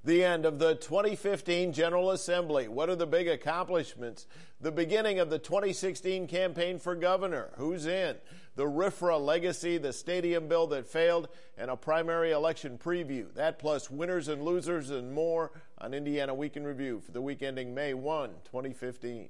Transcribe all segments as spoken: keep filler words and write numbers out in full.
The end of the twenty fifteen General Assembly. What are the big accomplishments? The beginning of the twenty sixteen campaign for governor. Who's in? The R F R A legacy, the stadium bill that failed, and a primary election preview. That plus winners and losers and more on Indiana Week in Review for the week ending May first, twenty fifteen.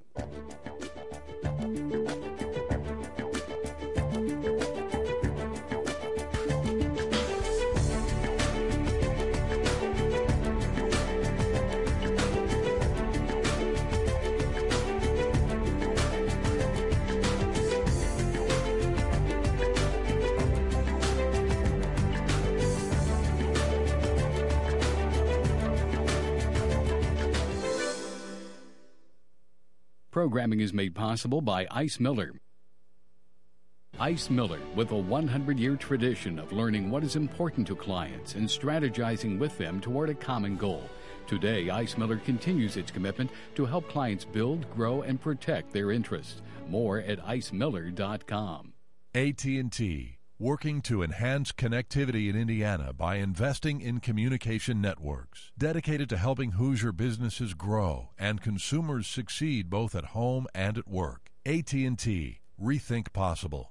Programming is made possible by Ice Miller. Ice Miller, with a one hundred year tradition of learning what is important to clients and strategizing with them toward a common goal. Today, Ice Miller continues its commitment to help clients build, grow, and protect their interests. More at ice miller dot com. A T and T, working to enhance connectivity in Indiana by investing in communication networks, dedicated to helping Hoosier businesses grow and consumers succeed both at home and at work. A T and T, rethink possible.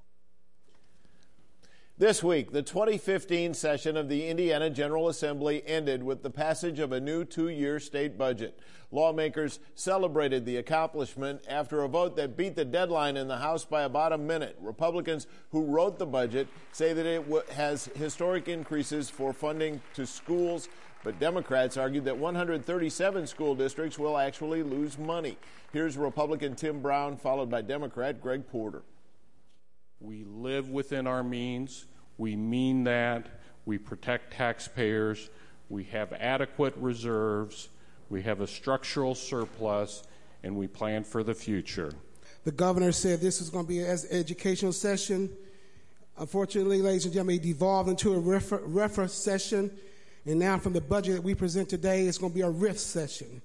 This week, the twenty fifteen session of the Indiana General Assembly ended with the passage of a new two-year state budget. Lawmakers celebrated the accomplishment after a vote that beat the deadline in the House by about a minute. Republicans who wrote the budget say that it has historic increases for funding to schools, but Democrats argued that one hundred thirty-seven school districts will actually lose money. Here's Republican Tim Brown, followed by Democrat Greg Porter. We live within our means. We mean that. We protect taxpayers. We have adequate reserves. We have a structural surplus, and we plan for the future. The governor said this is going to be an educational session. Unfortunately, ladies and gentlemen, it devolved into a refer session, and now from the budget that we present today, it's going to be a R I F session.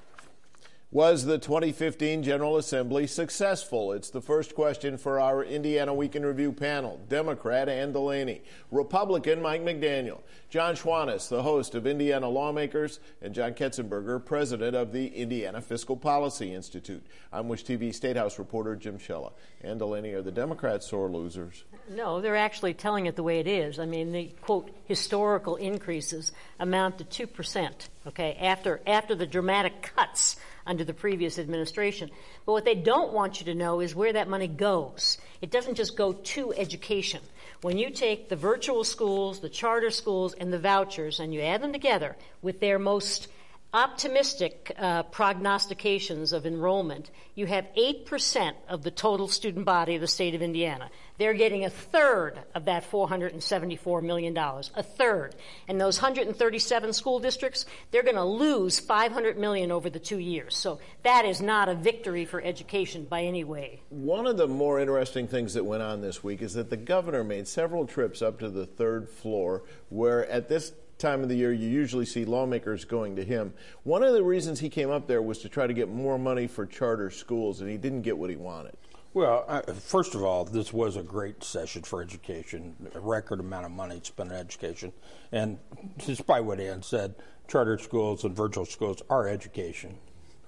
Was the twenty fifteen General Assembly successful? It's the first question for our Indiana Week in Review panel. Democrat Ann Delaney, Republican Mike McDaniel, John Schwantes, the host of Indiana Lawmakers, and John Ketzenberger, president of the Indiana Fiscal Policy Institute. I'm Wish T V State House reporter Jim Shella. Ann Delaney, are the Democrats sore losers? No, they're actually telling it the way it is. I mean, the, quote, historical increases amount to two percent, okay, after after the dramatic cuts under the previous administration. But what they don't want you to know is where that money goes. It doesn't just go to education. When you take the virtual schools, the charter schools, and the vouchers, and you add them together with their most optimistic uh, prognostications of enrollment, you have eight percent of the total student body of the state of Indiana. They're getting a third of that four hundred seventy-four million dollars, a third. And those one hundred thirty-seven school districts, they're going to lose five hundred million dollars over the two years. So that is not a victory for education by any way. One of the more interesting things that went on this week is that the governor made several trips up to the third floor, where at this time of the year you usually see lawmakers going to him. One of the reasons he came up there was to try to get more money for charter schools, and he didn't get what he wanted. Well, uh, first of all, this was a great session for education, a record amount of money spent on education. And despite what Ann said, charter schools and virtual schools are education.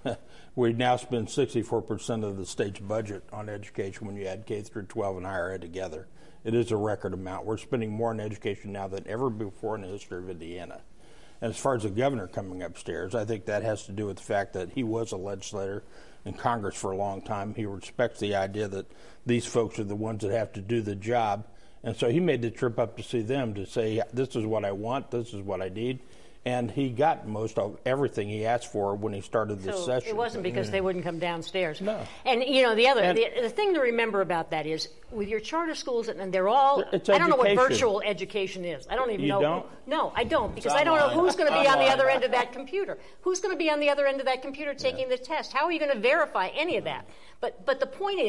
We now spend sixty-four percent of the state's budget on education when you add K through twelve and higher ed together. It is a record amount. We're spending more on education now than ever before in the history of Indiana. And as far as the governor coming upstairs, I think that has to do with the fact that he was a legislator in Congress for a long time. He respects the idea that these folks are the ones that have to do the job. And so he made the trip up to see them to say, this is what I want, this is what I need. And he got most of everything he asked for when he started this so session. It wasn't because they wouldn't come downstairs. No. And, you know, the other, and, the, the thing to remember about that is, with your charter schools, and they're all, it's I don't education. know what virtual education is. I don't even you know. Don't? No, I don't, because I don't know who's going to be on the other end of that computer. Who's going to be on the other end of that computer taking yeah. the test? How are you going to verify any of that? But, but the point is,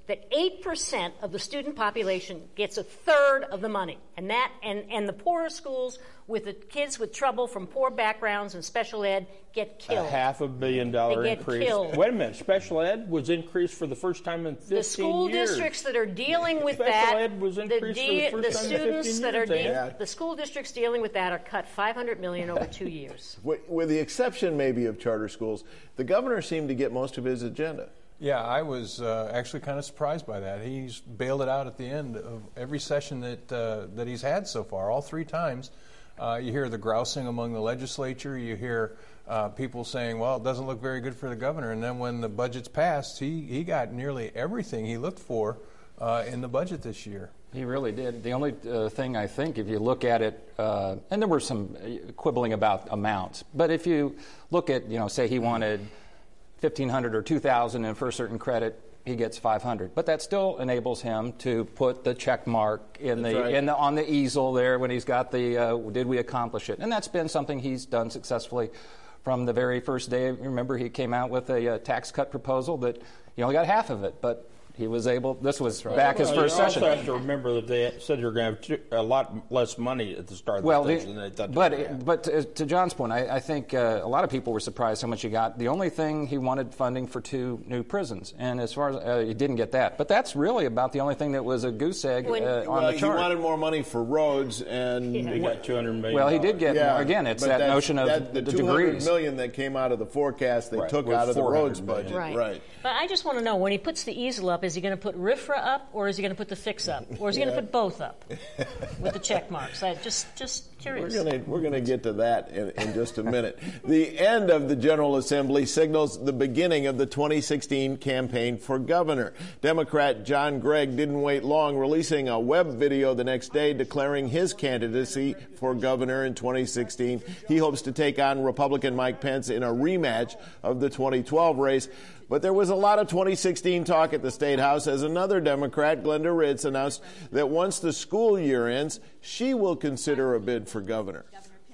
that eight percent of the student population gets a third of the money. And that and, and the poorer schools with the kids with trouble from poor backgrounds and special ed get killed. A half a billion dollar They get increase. killed. Wait a minute, special ed was increased for the first time in fifteen The school years. districts that are dealing with Special that, ed was the, increased for the first the time in students fifteen that are years, de- yeah. the school districts dealing with that are cut five hundred million dollars over two years. With, with the exception maybe of charter schools, the governor seemed to get most of his agenda. Yeah, I was uh, actually kind of surprised by that. He's bailed it out at the end of every session that uh, that he's had so far, all three times. Uh, you hear the grousing among the legislature. You hear uh, people saying, well, it doesn't look very good for the governor. And then when the budget's passed, he, he got nearly everything he looked for uh, in the budget this year. He really did. The only uh, thing I think, if you look at it, uh, and there were some quibbling about amounts, but if you look at, you know, say he wanted fifteen hundred or two thousand, and for a certain credit, he gets five hundred. But that still enables him to put the check mark in That's the, right. in the on the easel there when he's got the, uh, did we accomplish it? And that's been something he's done successfully from the very first day. Remember, he came out with a, uh tax cut proposal that he only got half of it, but he was able, this was right. back well, his first you session. also have to remember that they said you're going to have two, a lot less money at the start of well, the the, session than they thought. but they would have. but to, to John's point, I, I think uh, a lot of people were surprised how much he got. The only thing he wanted funding for two new prisons, and as far as uh, he didn't get that, but that's really about the only thing that was a goose egg When- uh, on Well, the he chart. wanted more money for roads, and They got two hundred million. Well, he did get yeah, more. Again, it's but that that's- notion of that, the, the two hundred degrees. million that came out of the forecast they Right. took Was out of the four hundred roads million. budget. Right. right. But I just want to know, when he puts the easel up, is he going to put R I F R A up, or is he going to put the fix up, or is he going to put both up with the check marks? I just just We're curious. going to we're going to get to that in, in just a minute. The end of the General Assembly signals the beginning of the twenty sixteen campaign for governor. Democrat John Gregg didn't wait long, releasing a web video the next day declaring his candidacy for governor in twenty sixteen. He hopes to take on Republican Mike Pence in a rematch of the twenty twelve race. But there was a lot of twenty sixteen talk at the State House as another Democrat, Glenda Ritz, announced that once the school year ends, she will consider a bid for governor.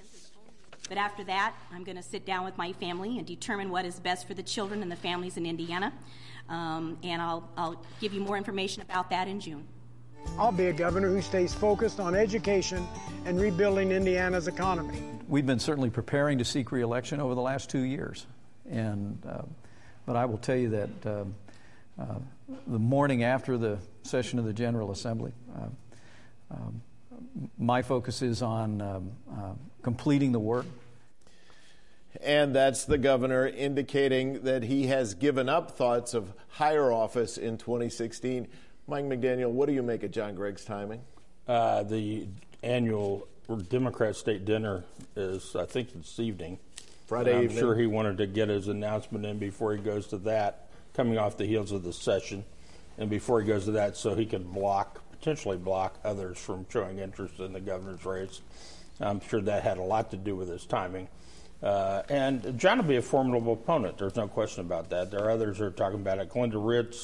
But after that, I'm going to sit down with my family and determine what is best for the children and the families in Indiana. Um, and I'll, I'll give you more information about that in June. I'll be a governor who stays focused on education and rebuilding Indiana's economy. We've been certainly preparing to seek re-election over the last two years. And, uh, but I will tell you that uh, uh, the morning after the session of the General Assembly, uh, um, my focus is on um, uh, completing the work. And that's the governor indicating that he has given up thoughts of higher office in twenty sixteen. Mike McDaniel, what do you make of John Gregg's timing? Uh, the annual Democrat state dinner is, I think, this evening. Friday And I'm evening. sure he wanted to get his announcement in before he goes to that, coming off the heels of the session, and before he goes to that, so he can block, potentially block others from showing interest in the governor's race. I'm sure that had a lot to do with his timing. Uh, and John will be a formidable opponent. There's no question about that. There are others who are talking about it. Glenda Ritz,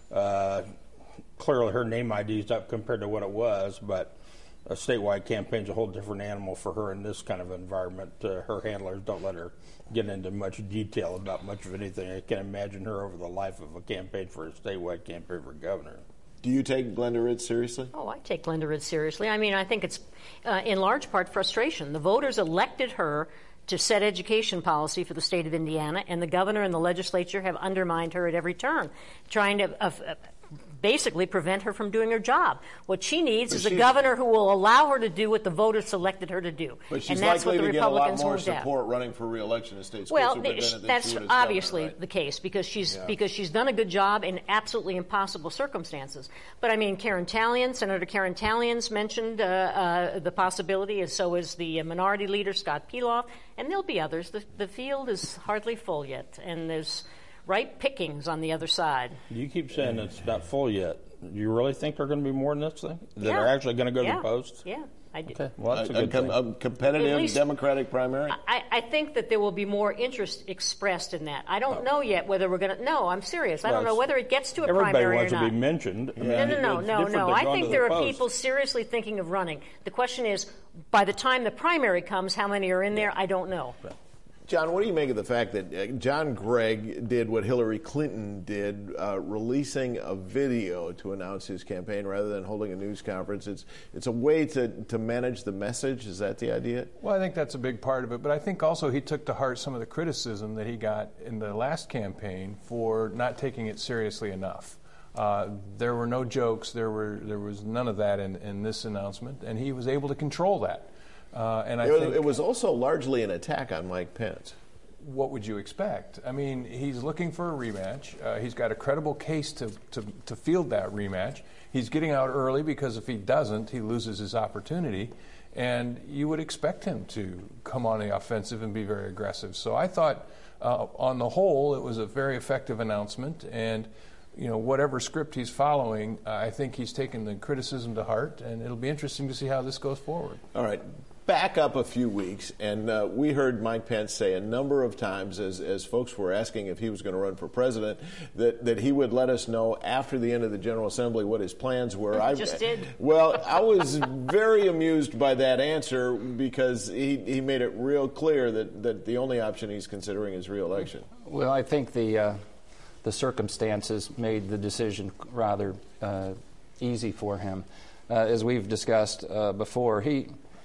uh, clearly her name I D is up compared to what it was, but a statewide campaign is a whole different animal for her in this kind of environment. Uh, her handlers don't let her get into much detail about much of anything. I can't imagine her over the life of a campaign for a statewide campaign for governor. Do you take Glenda Ritz seriously? Oh, I take Glenda Ritz seriously. I mean, I think it's uh, in large part frustration. The voters elected her to set education policy for the state of Indiana, and the governor and the legislature have undermined her at every turn, trying to uh, uh, basically prevent her from doing her job. What she needs But is a she's- governor who will allow her to do what the voters selected her to do. But she's and that's likely what the to get a lot Republicans more moved out. support running for re-election as state school Well, superintendent than that's she would as obviously governor, right? the case because she's Yeah. because she's done a good job in absolutely impossible circumstances. But I mean, Karen Talion, Senator Karen Talion's mentioned uh, uh, the possibility, and so is the minority leader Scott Peloff, and there'll be others. The, the field is hardly full yet, and there's ripe pickings on the other side. You keep saying it's not full yet. Do you really think there are going to be more than this thing that Yeah. are actually going to go yeah. to the post? Yeah, I do. Okay, well, that's a, a, good com- thing. a competitive At least- Democratic primary? I, I think that there will be more interest expressed in that. I don't know yet whether we're going to. No, I'm serious. I Well, don't know whether it gets to a Everybody primary wants or to not. be mentioned. I No, mean, no, no, it's no, different no. than I going think to there the are post. people seriously thinking of running. The question is, by the time the primary comes, how many are in there? I don't know. John, what do you make of the fact that uh, John Gregg did what Hillary Clinton did, uh, releasing a video to announce his campaign rather than holding a news conference? It's it's a way to, to manage the message. Is that the idea? Well, I think that's a big part of it. But I think also he took to heart some of the criticism that he got in the last campaign for not taking it seriously enough. Uh, there were no jokes. There were there was none of that in, in this announcement, and he was able to control that. Uh, and I it, think it was also largely an attack on Mike Pence. What would you expect? I mean, he's looking for a rematch. Uh, he's got a credible case to, to, to field that rematch. He's getting out early because if he doesn't, he loses his opportunity. And you would expect him to come on the offensive and be very aggressive. So I thought, uh, on the whole, it was a very effective announcement. And, you know, whatever script he's following, uh, I think he's taken the criticism to heart. And it'll be interesting to see how this goes forward. All right. Back up a few weeks, and uh, we heard Mike Pence say a number of times as, as folks were asking if he was going to run for president, that, that he would let us know after the end of the General Assembly what his plans were. I just did. Well, I was very amused by that answer because he, he made it real clear that, that the only option he's considering is re-election. Well, I think the, uh, the circumstances made the decision rather uh, easy for him. Uh, as we've discussed uh, before, he...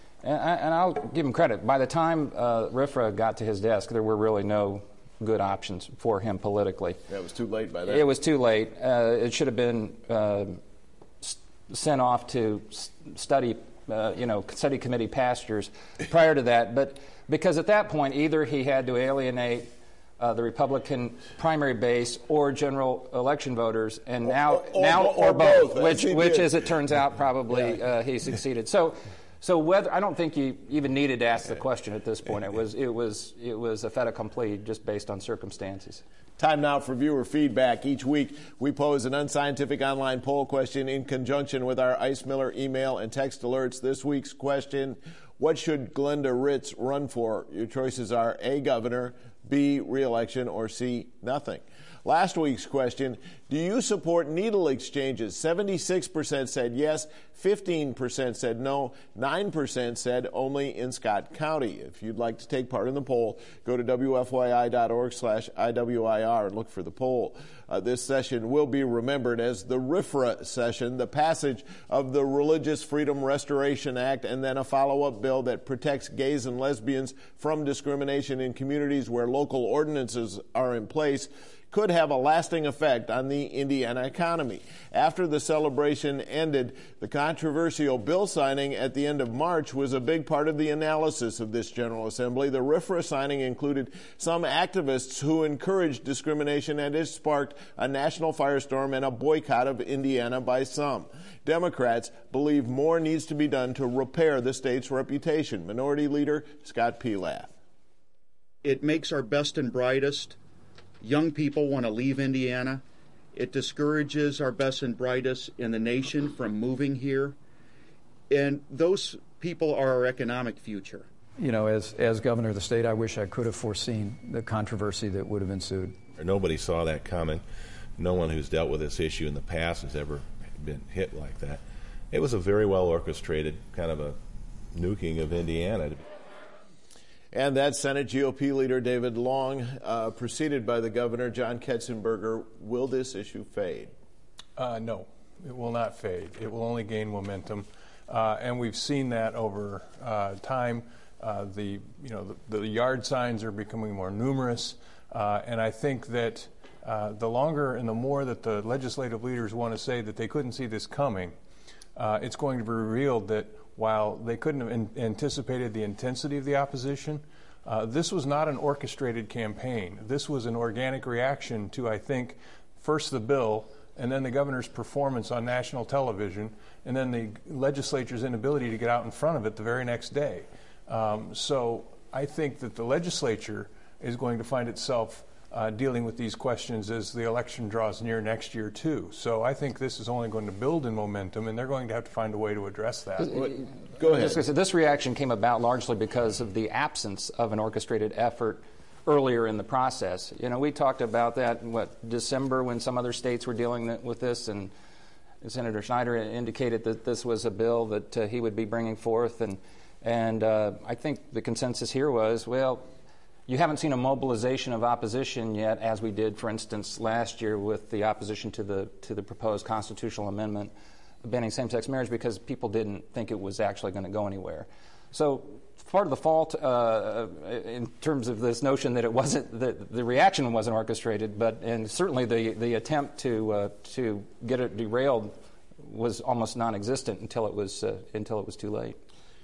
And I'll give him credit. By the time uh, R F R A got to his desk, there were really no good options for him politically. Yeah, it was too late by then. It was too late. Uh, it should have been uh, s- sent off to s- study, uh, you know, study committee pastures prior to that. But because at that point, either he had to alienate Uh, the Republican primary base or general election voters, and now or, or, now or, or both, both which as which, did. as it turns out, probably uh, he succeeded. So, so whether I don't think you even needed to ask the question at this point. It was it was it was a fait accompli just based on circumstances. Time now for viewer feedback. Each week, we pose an unscientific online poll question in conjunction with our Ice Miller email and text alerts. This week's question: what should Glenda Ritz run for? Your choices are A, governor, B, re-election, or C, nothing. Last week's question: do you support needle exchanges? seventy-six percent said yes, fifteen percent said no, nine percent said only in Scott County. If you'd like to take part in the poll, go to W F Y I dot org slash I W I R and look for the poll. Uh, this session will be remembered as the R F R A session, the passage of the Religious Freedom Restoration Act, and then a follow-up bill that protects gays and lesbians from discrimination in communities where local ordinances are in place, could have a lasting effect on the Indiana economy. After the celebration ended, the controversial bill signing at the end of March was a big part of the analysis of this General Assembly. The R F R A signing included some activists who encouraged discrimination and has sparked a national firestorm and a boycott of Indiana by some. Democrats believe more needs to be done to repair the state's reputation. Minority Leader Scott Pelath. It makes our best and brightest young people want to leave Indiana. It discourages our best and brightest in the nation from moving here. And those people are our economic future. You know, as, as governor of the state, I wish I could have foreseen the controversy that would have ensued. Nobody saw that coming. No one who's dealt with this issue in the past has ever been hit like that. It was a very well orchestrated kind of a nuking of Indiana. And that Senate G O P leader David Long, uh, preceded by the governor John Ketzenberger. Will this issue fade? Uh, no, it will not fade. It will only gain momentum, uh, and we've seen that over uh, time. Uh, the you know the, the yard signs are becoming more numerous, uh, and I think that uh, the longer and the more that the legislative leaders want to say that they couldn't see this coming, uh, it's going to be revealed that while they couldn't have in- anticipated the intensity of the opposition, uh, this was not an orchestrated campaign. This was an organic reaction to, I think, first the bill, and then the governor's performance on national television, and then the legislature's inability to get out in front of it the very next day. Um, so I think that the legislature is going to find itself Uh, dealing with these questions as the election draws near next year, too. So I think this is only going to build in momentum, and they're going to have to find a way to address that. Go ahead. Just, this reaction came about largely because of the absence of an orchestrated effort earlier in the process. You know, we talked about that in, what, December when some other states were dealing with this, and Senator Schneider indicated that this was a bill that uh, he would be bringing forth. And, and uh, I think the consensus here was, well, you haven't seen a mobilization of opposition yet, as we did, for instance, last year with the opposition to the to the proposed constitutional amendment banning same-sex marriage, because people didn't think it was actually going to go anywhere. So part of the fault uh, in terms of this notion that it wasn't, that the reaction wasn't orchestrated, but and certainly the the attempt to uh, to get it derailed was almost non-existent until it was uh, until it was too late.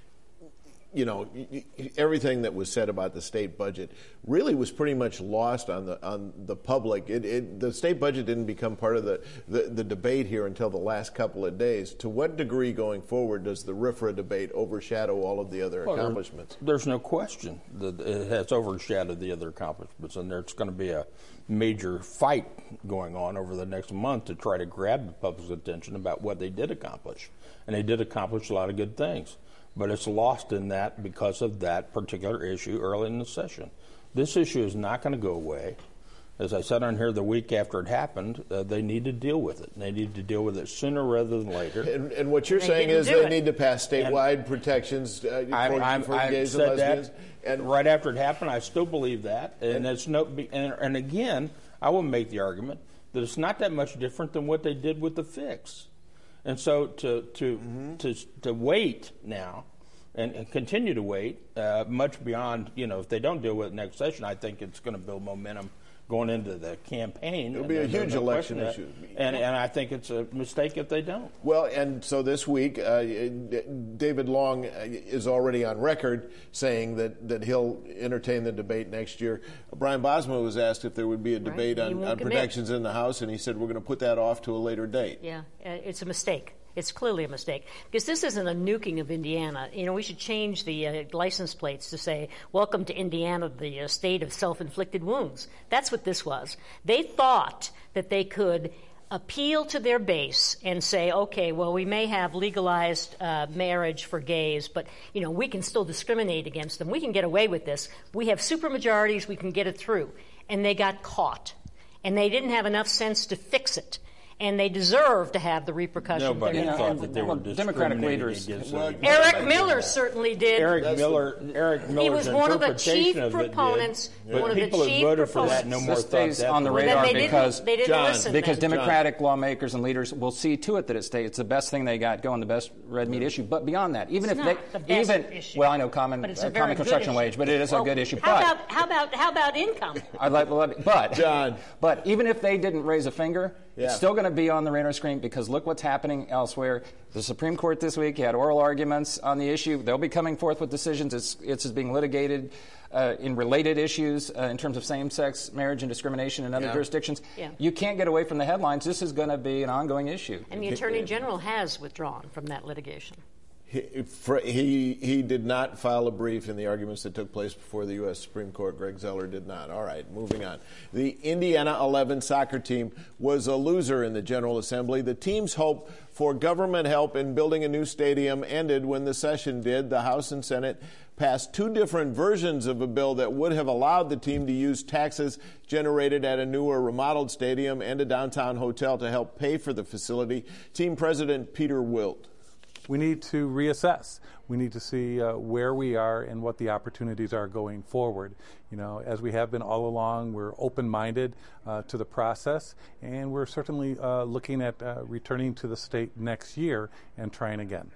You know, everything that was said about the state budget really was pretty much lost on the on the public. It, it, the state budget didn't become part of the, the, the debate here until the last couple of days. To what degree going forward does the R F R A debate overshadow all of the other well, accomplishments? There, there's no question that it has overshadowed the other accomplishments, and there's going to be a major fight going on over the next month to try to grab the public's attention about what they did accomplish. And they did accomplish a lot of good things. But it's lost in that because of that particular issue early in the session. This issue is not going to go away. As I said on here the week after it happened, uh, they need to deal with it. They need to deal with it sooner rather than later. And, and what you're they saying is they it. need to pass statewide and protections uh, for, I, for I, gays said and lesbians. That, and right after it happened, I still believe that. And, and, it's no, and, and again, I will make the argument that it's not that much different than what they did with the fix. And so to to mm-hmm. to, to wait now and, and continue to wait uh, much beyond, you know, if they don't deal with it next session, I think it's going to build momentum going into the campaign. It'll be a huge no election issue. And, and I think it's a mistake if they don't. Well, and so this week, uh, David Long is already on record saying that, that he'll entertain the debate next year. Brian Bosma was asked if there would be a debate right. on, on protections in the House, and he said we're going to put that off to a later date. Yeah, uh, it's a mistake. It's clearly a mistake, because this isn't a nuking of Indiana. You know, we should change the uh, license plates to say, welcome to Indiana, the uh, state of self-inflicted wounds. That's what this was. They thought that they could appeal to their base and say, okay, well, we may have legalized uh, marriage for gays, but, you know, we can still discriminate against them. We can get away with this. We have supermajorities. We can get it through. And they got caught. And they didn't have enough sense to fix it. And they deserve to have the repercussions. Nobody thought that they were Democratic leaders. Well, Eric Miller certainly did. Eric That's Miller. The, Eric Miller's he was one of the chief of proponents. Did, but one people of the who chief voted proponents. for that no more this thought stays that. on the well, radar they because didn't, they didn't John, listen because then. Democratic John. lawmakers and leaders will see to it that it stays. It's the best thing they got going, the best red meat issue. But beyond that, even it's if not they, the best even issue, well, I know common but it's a uh, very common good construction issue. wage, but it is well, a good issue. How but about how about how about income? I'd like, but John, but even if they didn't raise a finger, yeah. it's still going to be on the radar screen, because look what's happening elsewhere. The Supreme Court this week had oral arguments on the issue. They'll be coming forth with decisions. It's, it's being litigated uh, in related issues uh, in terms of same-sex marriage and discrimination in other yeah. jurisdictions. Yeah. You can't get away from the headlines. This is going to be an ongoing issue. And the Attorney General has withdrawn from that litigation. He, for, he he did not file a brief in the arguments that took place before the U S Supreme Court. Greg Zeller did not. All right, moving on. The Indiana eleven soccer team was a loser in the General Assembly. The team's hope for government help in building a new stadium ended when the session did. The House and Senate passed two different versions of a bill that would have allowed the team to use taxes generated at a new or remodeled stadium and a downtown hotel to help pay for the facility. Team President Peter Wilt. We need to reassess. We need to see uh, where we are and what the opportunities are going forward. You know, as we have been all along, we're open-minded uh, to the process, and we're certainly uh, looking at uh, returning to the state next year and trying again.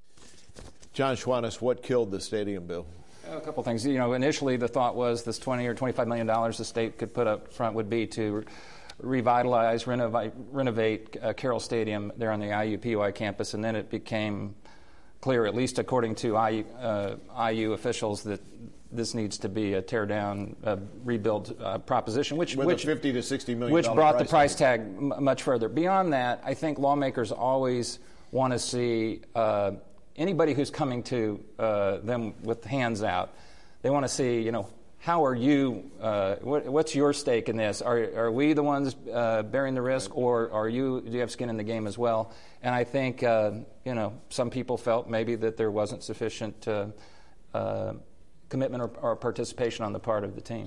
John Schwantes, what killed the stadium bill? A couple things. You know, initially the thought was this twenty or twenty-five million dollars the state could put up front would be to revitalize, renovate, renovate uh, Carroll Stadium there on the I U P U I campus, and then it became clear, at least according to I U, uh, I U officials, that this needs to be a tear-down, uh, rebuild uh, proposition, which with which a fifty to sixty million which brought price the price tag m- much further. Beyond that, I think lawmakers always want to see uh, anybody who's coming to uh, them with hands out. They want to see, you know, how are you, uh, what, what's your stake in this? Are, are we the ones uh, bearing the risk, or are you, do you have skin in the game as well? And I think, uh, you know, some people felt maybe that there wasn't sufficient uh, uh, commitment or, or participation on the part of the team.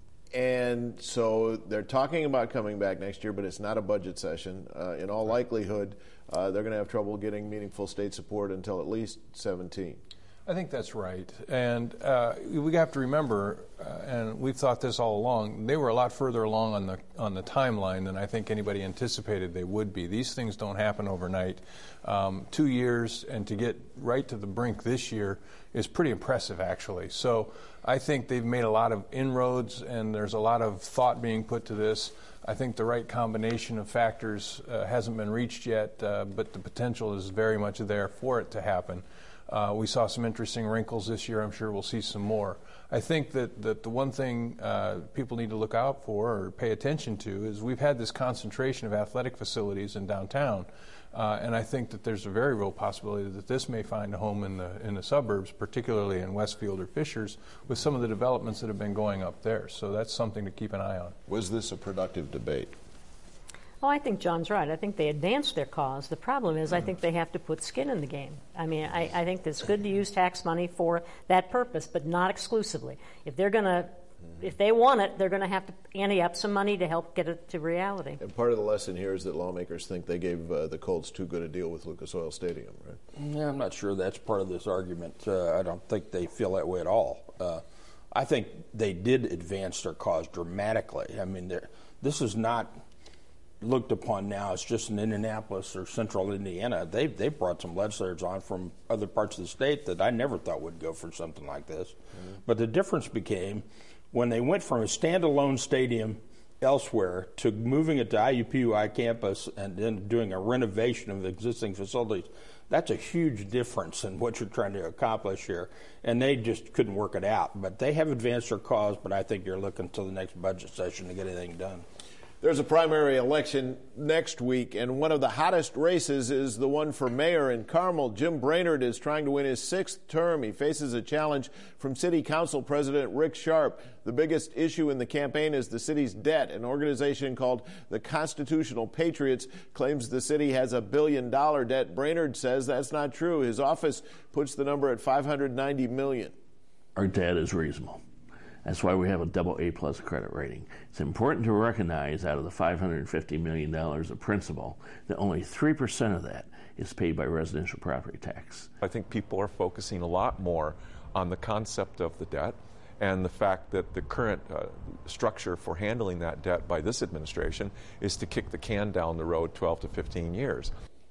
And so they're talking about coming back next year, but it's not a budget session. Uh, in all likelihood, uh, they're going to have trouble getting meaningful state support until at least seventeen. I think that's right. And uh, we have to remember, uh, and we've thought this all along, they were a lot further along on the on the timeline than I think anybody anticipated they would be. These things don't happen overnight. Um, two years, and to get right to the brink this year is pretty impressive, actually. So I think they've made a lot of inroads, and there's a lot of thought being put to this. I think the right combination of factors uh, hasn't been reached yet, uh, but the potential is very much there for it to happen. Uh, we saw some interesting wrinkles this year. I'm sure we'll see some more. I think that, that the one thing uh, people need to look out for or pay attention to is we've had this concentration of athletic facilities in downtown, uh, and I think that there's a very real possibility that this may find a home in the in the suburbs, particularly in Westfield or Fishers, with some of the developments that have been going up there. So that's something to keep an eye on. Was this a productive debate? Oh, I think John's right. I think they advanced their cause. The problem is I think they have to put skin in the game. I mean, I, I think it's good to use tax money for that purpose, but not exclusively. If they're going to, if they want it, they're going to have to ante up some money to help get it to reality. And part of the lesson here is that lawmakers think they gave uh, the Colts too good a deal with Lucas Oil Stadium, right? Yeah, I'm not sure that's part of this argument. Uh, I don't think they feel that way at all. Uh, I think they did advance their cause dramatically. I mean, this is not looked upon now as just in Indianapolis or central Indiana. They've, they've brought some legislators on from other parts of the state that I never thought would go for something like this. Mm-hmm. But the difference became when they went from a standalone stadium elsewhere to moving it to I U P U I campus and then doing a renovation of the existing facilities. That's a huge difference in what you're trying to accomplish here. And they just couldn't work it out. But they have advanced their cause, but I think you're looking until the next budget session to get anything done. There's a primary election next week, and one of the hottest races is the one for mayor in Carmel. Jim Brainerd is trying to win his sixth term. He faces a challenge from City Council President Rick Sharp. The biggest issue in the campaign is the city's debt. An organization called the Constitutional Patriots claims the city has a billion dollar debt. Brainerd says that's not true. His office puts the number at five hundred ninety million dollars. Our debt is reasonable. That's why we have a double A plus credit rating. It's important to recognize out of the five hundred fifty million dollars of principal that only three percent of that is paid by residential property tax. I think people are focusing a lot more on the concept of the debt and the fact that the current uh, structure for handling that debt by this administration is to kick the can down the road twelve to fifteen years.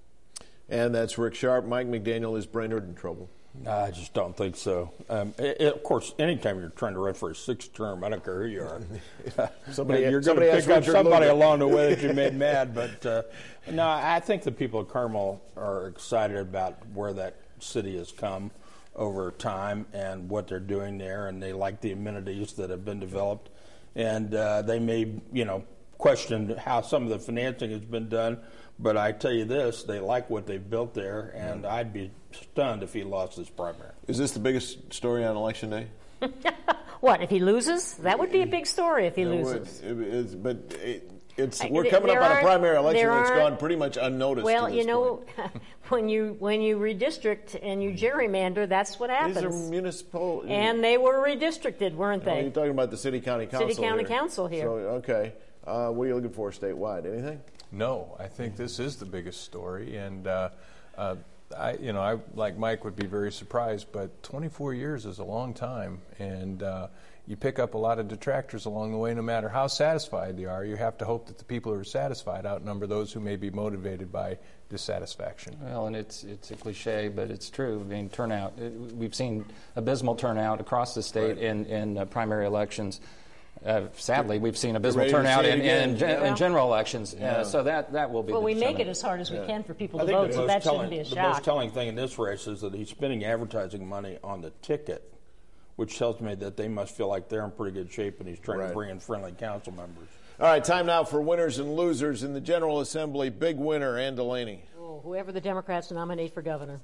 And that's Rick Sharp. Mike McDaniel, is Brainerd in trouble? I just don't think so. Um, it, it, of course, anytime you're trying to run for a sixth term, I don't care who you are. somebody, you're going to pick up somebody along the way that you made mad. But uh, no, I think the people of Carmel are excited about where that city has come over time and what they're doing there, and they like the amenities that have been developed. And uh, they may, you know, question how some of the financing has been done. But I tell you this, they like what they've built there, and yeah. I'd be stunned if he lost this primary. Is this the biggest story on Election Day? What, if he loses? That would be a big story if he it loses. Would. It, it's, but it, it's, we're coming there up on a primary election that's gone pretty much unnoticed. Well, to you know, point. when you when you redistrict and you gerrymander, that's what happens. These are municipal. And they were redistricted, weren't they? Oh, you're talking about the city county council. City county here. council here. So, okay. Uh, what are you looking for statewide? Anything? No, I think this is the biggest story, and uh, uh, I, you know, I like Mike would be very surprised, but twenty-four years is a long time, and uh, you pick up a lot of detractors along the way. No matter how satisfied they are, you have to hope that the people who are satisfied outnumber those who may be motivated by dissatisfaction. Well, and it's it's a cliche, but it's true. I mean, turnout. It, we've seen abysmal turnout across the state right. in in uh, primary elections. Uh, sadly, we've seen abysmal turnout in, in, yeah. in general elections, yeah. uh, so that, that will be. Well, the we make it as hard as we yeah. can for people I to think vote, so that telling, shouldn't be a the shock. The most telling thing in this race is that he's spending advertising money on the ticket, which tells me that they must feel like they're in pretty good shape, and he's trying right. to bring in friendly council members. All right, time now for winners and losers in the General Assembly. Big winner, Ann Delaney. Oh, whoever the Democrats nominate for governor.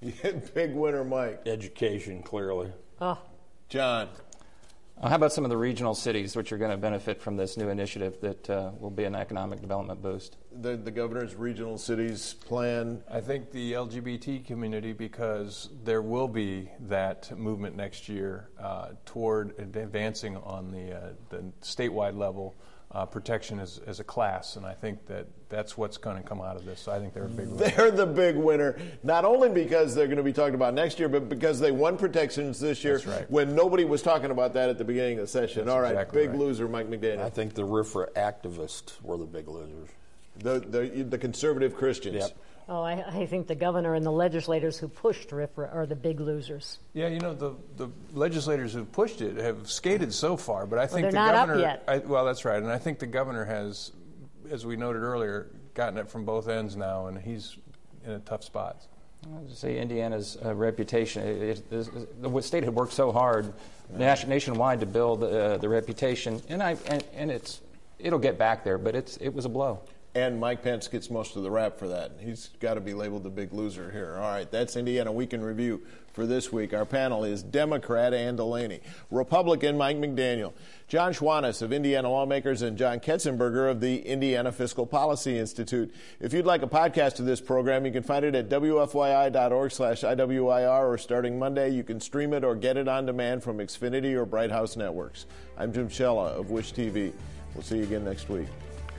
Big winner, Mike. Education, clearly. Oh, John. Uh, how about some of the regional cities which are going to benefit from this new initiative that uh, will be an economic development boost? The, the governor's regional cities plan? I think the L G B T community, because there will be that movement next year uh, toward advancing on the, uh, the statewide level uh, protection as, as a class, and I think that that's what's going to come out of this. So I think they're a big winner. They're the big winner, not only because they're going to be talked about next year, but because they won protections this year. That's right. When nobody was talking about that at the beginning of the session. That's All right, exactly big right. loser, Mike McDaniel. I think the R F R A activists were the big losers. The the, the conservative Christians. Yep. Oh, I, I think the governor and the legislators who pushed R F R A are the big losers. Yeah, you know, the, the legislators who pushed it have skated so far, but I think they're the not up governor. yet. I, well, that's right, and I think the governor has, as we noted earlier, gotten it from both ends now, and he's in a tough spot. I would say Indiana's uh, reputation. It, it, it, the state had worked so hard nation, nationwide to build uh, the reputation, and I and, and it's it'll get back there, but it's it was a blow. And Mike Pence gets most of the rap for that. He's got to be labeled the big loser here. All right, that's Indiana Week in Review for this week. Our panel is Democrat Ann Delaney, Republican Mike McDaniel, John Schwantes of Indiana Lawmakers, and John Ketzenberger of the Indiana Fiscal Policy Institute. If you'd like a podcast of this program, you can find it at W F Y I dot org slash I W I R, or starting Monday, you can stream it or get it on demand from Xfinity or Bright House Networks. I'm Jim Shella of Wish T V. We'll see you again next week.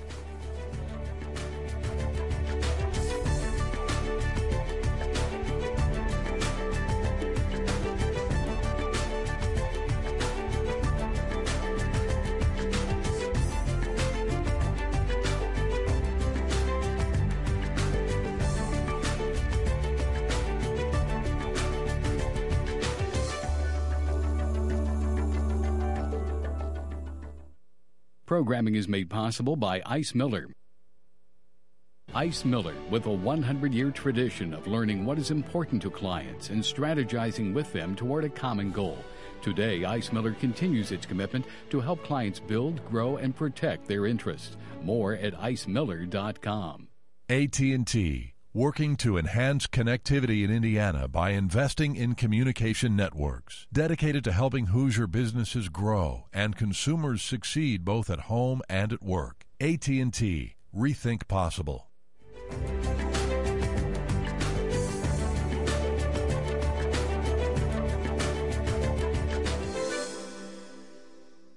Programming is made possible by Ice Miller. Ice Miller, with a one hundred year tradition of learning what is important to clients and strategizing with them toward a common goal. Today, Ice Miller continues its commitment to help clients build, grow, and protect their interests. More at ice miller dot com. A T and T, working to enhance connectivity in Indiana by investing in communication networks, dedicated to helping Hoosier businesses grow and consumers succeed both at home and at work. A T and T, rethink possible.